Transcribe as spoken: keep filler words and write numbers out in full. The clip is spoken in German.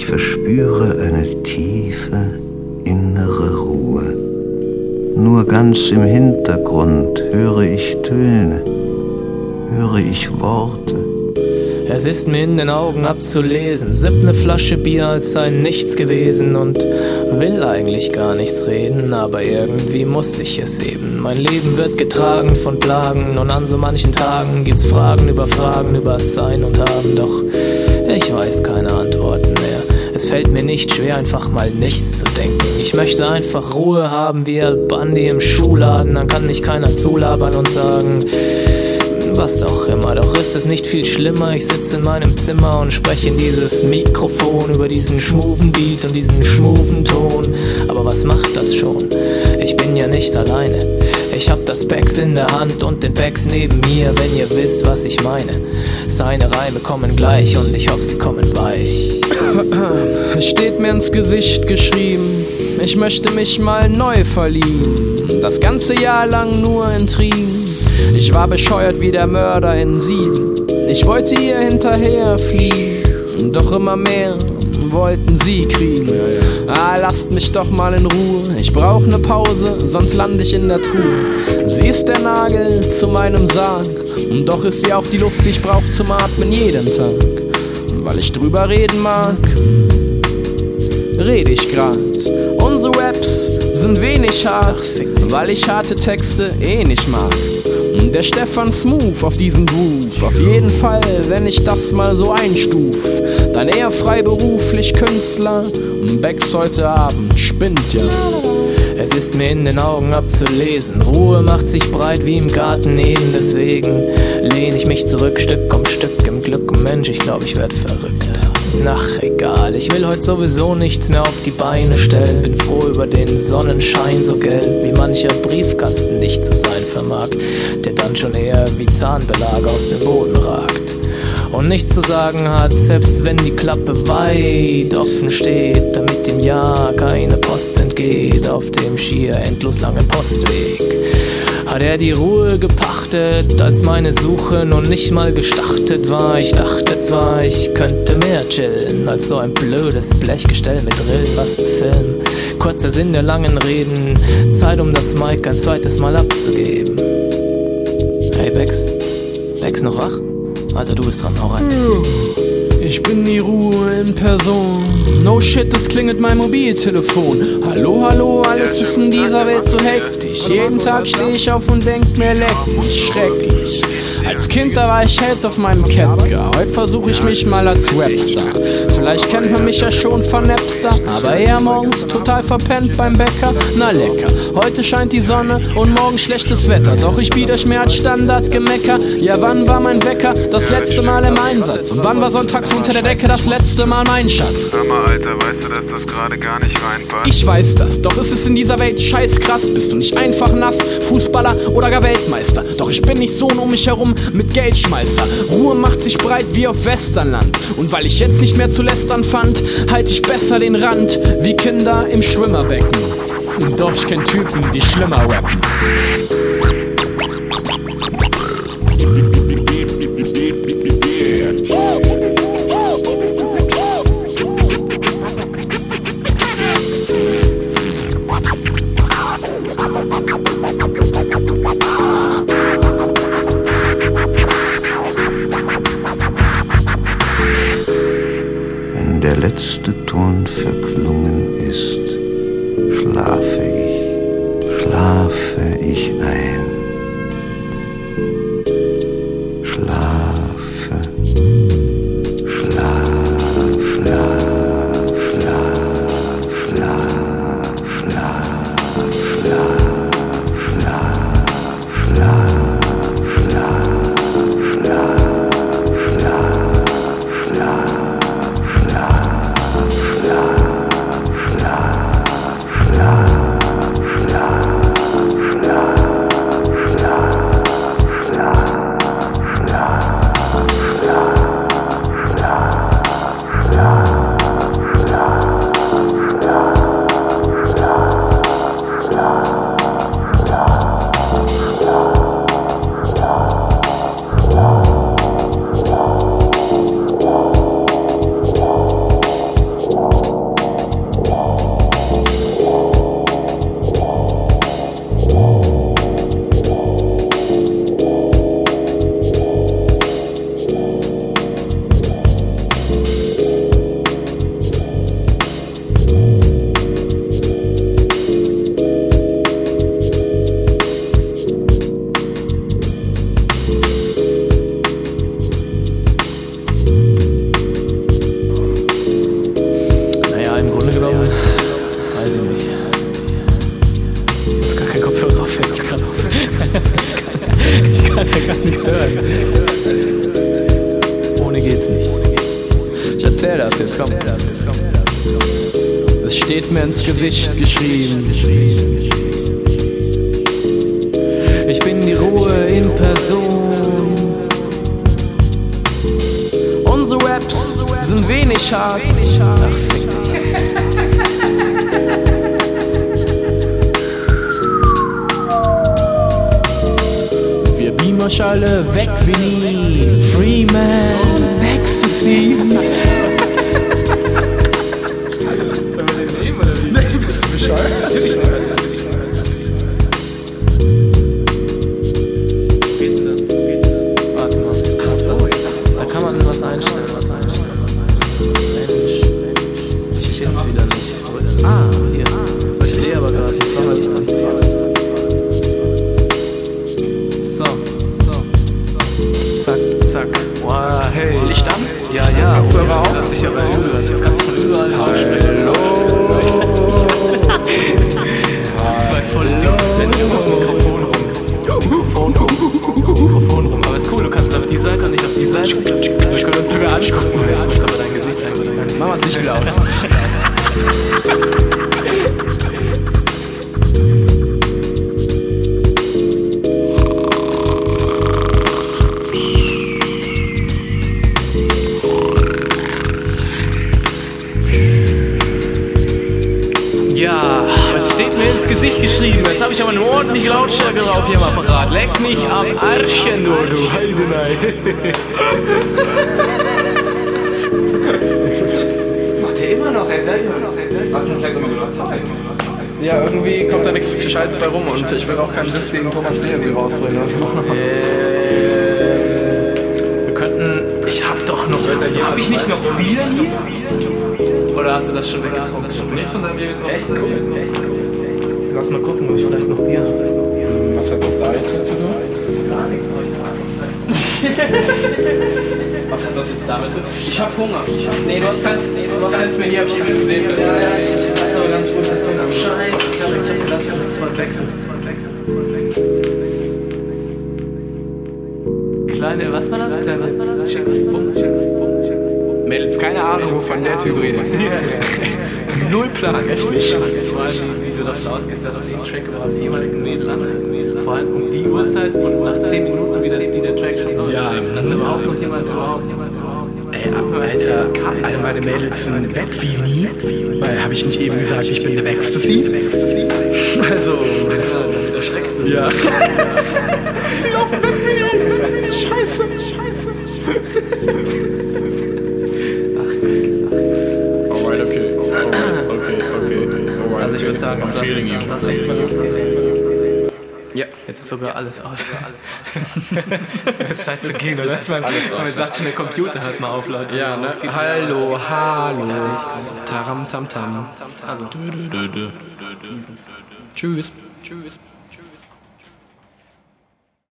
verspüre eine tiefe innere Ruhe. Nur ganz im Hintergrund höre ich Töne, höre ich Worte. Es ist mir in den Augen abzulesen, sipp ne Flasche Bier, als sei nichts gewesen und will eigentlich gar nichts reden, aber irgendwie muss ich es eben. Mein Leben wird getragen von Plagen und an so manchen Tagen gibt's Fragen über Fragen übers Sein und Haben, doch ich weiß keine Antworten mehr. Es fällt mir nicht schwer, einfach mal nichts zu denken. Ich möchte einfach Ruhe haben wie Al-Bandi im Schuhladen, dann kann mich keiner zulabern und sagen, was auch immer, doch ist es nicht viel schlimmer. Ich sitze in meinem Zimmer und spreche in dieses Mikrofon über diesen schmuven Beat und diesen schmuven Ton. Aber was macht das schon? Ich bin ja nicht alleine. Ich hab das Bags in der Hand und den Bags neben mir, wenn ihr wisst, was ich meine. Seine Reime kommen gleich und ich hoffe, sie kommen weich. Es steht mir ins Gesicht geschrieben, ich möchte mich mal neu verlieben. Das ganze Jahr lang nur Intrigen. Ich war bescheuert wie der Mörder in Sieben. Ich wollte ihr hinterher fliehen, doch immer mehr wollten sie kriegen. Ah, lasst mich doch mal in Ruhe, ich brauch ne Pause, sonst lande ich in der Truhe. Sie ist der Nagel zu meinem Sarg, und doch ist sie auch die Luft, die ich brauch zum Atmen jeden Tag. Weil ich drüber reden mag, rede ich grad. Unsere Raps sind wenig hart, weil ich harte Texte eh nicht mag. Der Stefan Smooth auf diesen Groove, auf jeden Fall, wenn ich das mal so einstuf. Dann eher freiberuflich Künstler, und Becks heute Abend spinnt ja. Es ist mir in den Augen abzulesen, Ruhe macht sich breit wie im Garten Eden. Deswegen lehne ich mich zurück, Stück um Stück im Glück. Mensch, ich glaub, ich werd verrückt. Ach, egal, ich will heute sowieso nichts mehr auf die Beine stellen. Bin froh über den Sonnenschein, so gelb wie mancher Briefkasten nicht zu sein vermag, der dann schon eher wie Zahnbelag aus dem Boden ragt und nichts zu sagen hat, selbst wenn die Klappe weit offen steht, damit dem Jahr keine Post entgeht auf dem schier endlos langen Postweg. Hat er die Ruhe gepachtet, als meine Suche nun nicht mal gestartet war. Ich dachte zwar, ich könnte mehr chillen, als so ein blödes Blechgestell mit Rillen, was ein Film. Kurzer Sinn der langen Reden, Zeit um das Mic ein zweites Mal abzugeben. Hey Bex, Bex noch wach? Also du bist dran, hau rein. Ich bin die Ruhe in Person. No shit, es klingelt mein Mobiltelefon. Hallo, hallo, alles ist in dieser Welt so hektisch. Jeden Tag steh ich auf und denk mir, leck mich, schrecklich. Als Kind, da war ich Held auf meinem Capcar. Heute versuche ich mich mal als Rapstar. Vielleicht kennt man mich ja schon von Napster, aber eher morgens total verpennt beim Bäcker. Na lecker, heute scheint die Sonne und morgen schlechtes Wetter. Doch ich biete euch mehr als Standardgemecker. Ja, wann war mein Wecker das letzte Mal im Einsatz? Und wann war sonntags unter der Decke das letzte Mal mein Schatz? Sag mal, Alter, weißt du, dass das gerade gar nicht reinpasst? Ich weiß das, doch ist es in dieser Welt scheiß krass. Bist du nicht einfach nass, Fußballer oder gar Weltmeister? Doch ich bin nicht so um mich herum mit Geldschmeißer. Ruhe macht sich breit wie auf Westernland. Und weil ich jetzt nicht mehr zu lästern fand, halt ich besser den Rand wie Kinder im Schwimmerbecken. Doch ich kenn Typen, die schlimmer rappen. Der letzte Ton verklungen ist, schlafe ich, schlafe ich ein. Schlafe, schlaf, schlaf, schlaf, schlaf, schlaf, schlaf, schlaf, schlaf, schlaf, schlaf. gar keinen Kopfhörer auf, fällt mir gerade auf. Ich kann ja gar nichts hören. Ohne geht's nicht. Ich erzähl das jetzt, komm. Es steht mir ins Gesicht geschrieben. Ich bin die Ruhe in Person. Unsere Raps sind wenig hart. Ach, fick dich. Wir beamen euch alle weg wie nie. Freeman, Ecstasy. Natürlich nicht. Warte mal. Da kann man was einstellen. Was einstellen. Mensch. Ich find's wieder nicht. Ah, hier. Ich sehe aber gerade nicht. War nicht dran. So. So. Zack, zack. Wow, hey. Licht an? Ja, ja. Kopfhörer auf? Das hat sich aber überall. Jetzt kannst du von überall aussprechen. Hallo. Zwei Vollidioten. Mikrofon rum. Mikrofon rum. Mikrofon rum. Aber ist cool, du kannst auf die Seite und nicht auf die Seite. Ich könnte uns sogar angucken. Ich möchte aber dein Gesicht eigentlich gar nicht. Mach mal das Licht wieder aus. Ja, es steht mir ins Gesicht geschrieben. Jetzt habe ich aber eine ordentliche Lautstärke drauf hier im Apparat. Leck mich am Arschchen, du, du Heidenei. Macht ihr immer noch, ey, seid ihr immer noch, ey, seid ihr immer noch, vielleicht nochmal genug Zeit. Ja, irgendwie kommt da nichts Gescheites bei rum und ich will auch keinen Diss gegen Thomas Leary rausbringen. Äh, wir könnten. Ich hab doch noch. Hab ich nicht noch Bier hier? Oder hast du das schon weggetrunken? Nicht von deinem Bier getrunken? Echt cool, echt cool. Lass mal gucken, ob ich vielleicht noch Bier habe. Was hat das da jetzt zu tun? Gar nichts, aber ich hab Was hat das jetzt damit zu tun? Ich hab Hunger. Ich hab, nee, du hast keins, nee, du hast keins mehr hier, hab ich eben schon gesehen. Ja, ja, ich, ich weiß aber gar nicht, wo ich das hin habe. Scheiße, ich hab gedacht, ich habe zwei Wechsels. Kleine, was war das? Kleine, was war das? Chicks, Bums, Chicks, Bums, Chicks, Bums. Mädels, keine Ahnung, wovon der Typ redet. Null Plan, echt nicht. Vor allem, wie, wie du davon ausgehst, dass den Track überhaupt jemals ein Mädel anhört. Vor allem um die Uhrzeit und nach zehn Minuten wieder die der Track schon läuft. Ja, dass da überhaupt noch jemand, überhaupt jemand, überhaupt jemand Ey, Alter, alle meine Mädels sind weg wie nie. Weil, habe ich nicht eben gesagt, ich bin der Ecstasy? Also, dann erschreckst du sie. ja. Sie laufen weg wie nie. Scheiße, scheiße. Alright, okay. Alright, okay, okay. Alright, Also ich würde sagen, das ist echt mal los. Ja. Jetzt ist sogar alles aus. Es wird Zeit zu gehen, oder? Man, man sagt schon, der Computer hört mal auf, Leute. Ja, ne? Hallo, hallo. Taram, tam, tam. Also, Tschüss. Tschüss.